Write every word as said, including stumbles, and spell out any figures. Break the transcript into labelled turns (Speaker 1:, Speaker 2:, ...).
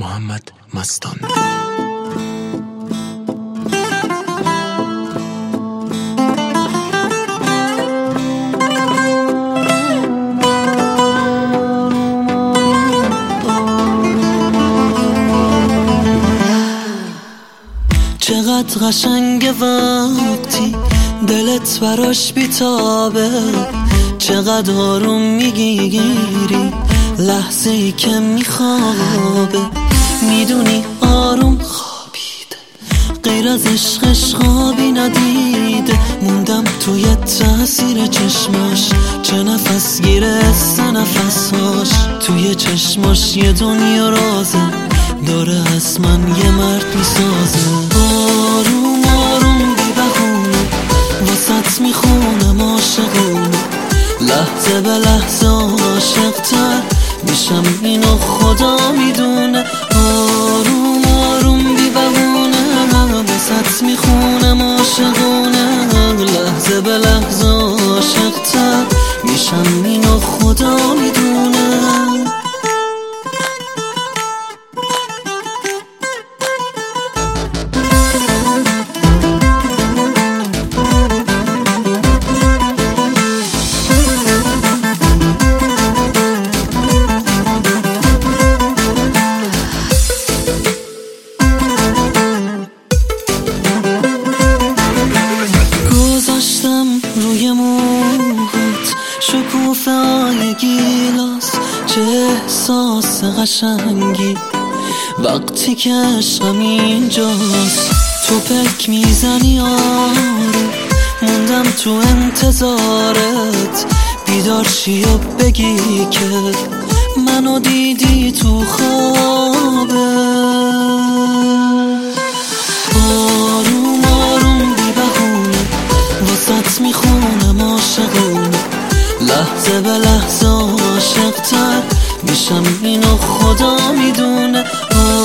Speaker 1: محمد مستان.
Speaker 2: چقدر قشنگه وقتی دلت براش بیتابه، چقدر آروم میگیری لحظه ای که میخوابه، میدونی آروم خوابیده غیر از عشقش خوابی ندیده، موندم توی تاثیر چشماش، چه نفس گیره سه نفساش، توی چشماش یه دنیا رازه، داره از من یه مرد میسازه. آروم آروم بی بهونه واسط میخونم عاشقونه، لحظه به لحظه عاشق‌تر میشم اینو خدا میدونه. آروم آروم بی بهونه واسط میخونم عاشقونه، لحظه به لحظه عاشق‌تر میشم اینو خدا میدونه. روی موهات شکوفه های گیلاس، چه احساس قشنگی وقتی که عشقم اینجاست، تو پک میزنی آره، موندم تو انتظارت، بیدار چی و بگی که منو دیدی تو خوابه. آروم آروم بی بهونه واسط میخونم عاشقونه، لحظه به لحظه عاشق‌تر میشم اینو خدا میدونه.